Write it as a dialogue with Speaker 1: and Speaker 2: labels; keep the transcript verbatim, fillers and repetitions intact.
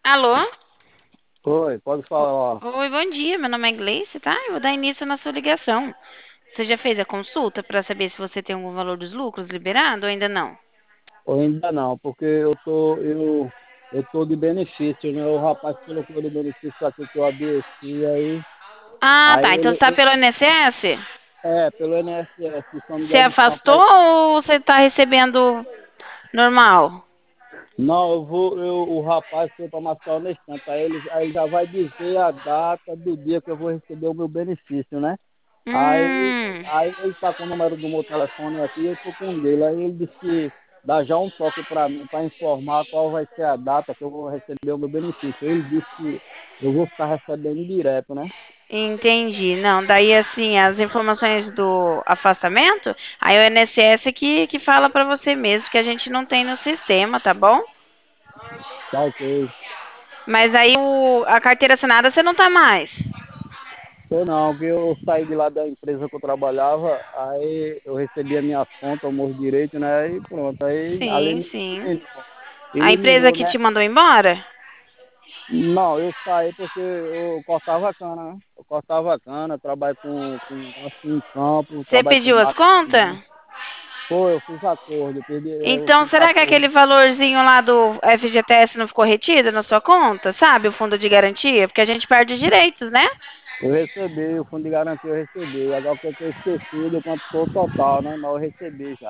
Speaker 1: Alô?
Speaker 2: Oi, pode
Speaker 1: O-
Speaker 2: falar.
Speaker 1: Oi, bom dia. Meu nome é Gleice, tá? Eu vou dar início na sua ligação. Você já fez a consulta para saber se você tem algum valor dos lucros liberado ou ainda não?
Speaker 2: Ou ainda não, porque eu tô, eu, eu tô de benefício, né? O rapaz colocou de benefício aqui que eu adoeci, aí,
Speaker 1: Ah,
Speaker 2: aí
Speaker 1: tá. Então você
Speaker 2: ele,
Speaker 1: tá
Speaker 2: ele-
Speaker 1: pelo I N S S?
Speaker 2: é, pelo I N S S, que São
Speaker 1: Você
Speaker 2: Miguel dos Campos.
Speaker 1: afastou
Speaker 2: Aí,
Speaker 1: ou você tá recebendo normal?
Speaker 2: não, eu vou, eu, o rapaz foi para marcar nesse tanto, aí ele, aí ele já vai dizer a data do dia que eu vou receber o meu benefício, né? Aí,
Speaker 1: Hum,
Speaker 2: aí ele está com o número do meu telefone aqui, eu estou com o dele. Aí ele disse que dá já um toque para mim, para informar qual vai ser a data que eu vou receber o meu benefício. Ele disse que eu vou ficar recebendo direto, né?
Speaker 1: entendi. Não, daí assim, as informações do afastamento, aí o I N S S que, que fala para você mesmo, que a gente não tem no sistema, tá bom?
Speaker 2: Tá ok.
Speaker 1: Mas aí o, a carteira assinada você não tá mais.
Speaker 2: Tô não, porque eu saí de lá da empresa que eu trabalhava, aí eu recebi a minha conta, o meu direito, né? E pronto, aí
Speaker 1: Sim,
Speaker 2: além
Speaker 1: sim.
Speaker 2: eliminou,
Speaker 1: A empresa
Speaker 2: eliminou,
Speaker 1: que
Speaker 2: né?
Speaker 1: te mandou embora?
Speaker 2: Não, eu saí porque eu cortava cana, né? Eu cortava cana, trabalho com, com assim, em campo,
Speaker 1: Você
Speaker 2: trabalho com
Speaker 1: pediu as
Speaker 2: máquina
Speaker 1: contas?
Speaker 2: também. Pô, eu fiz acordo, eu, perdi, eu
Speaker 1: Então,
Speaker 2: fiz
Speaker 1: será que
Speaker 2: acordo.
Speaker 1: aquele valorzinho lá do F G T S não ficou retido na sua conta? Sabe, o fundo de garantia? Porque a gente perde direitos, né?
Speaker 2: Eu recebi, o fundo de garantia eu recebi. Agora o que eu esqueci do quanto foi o total, né? Mas eu recebi já.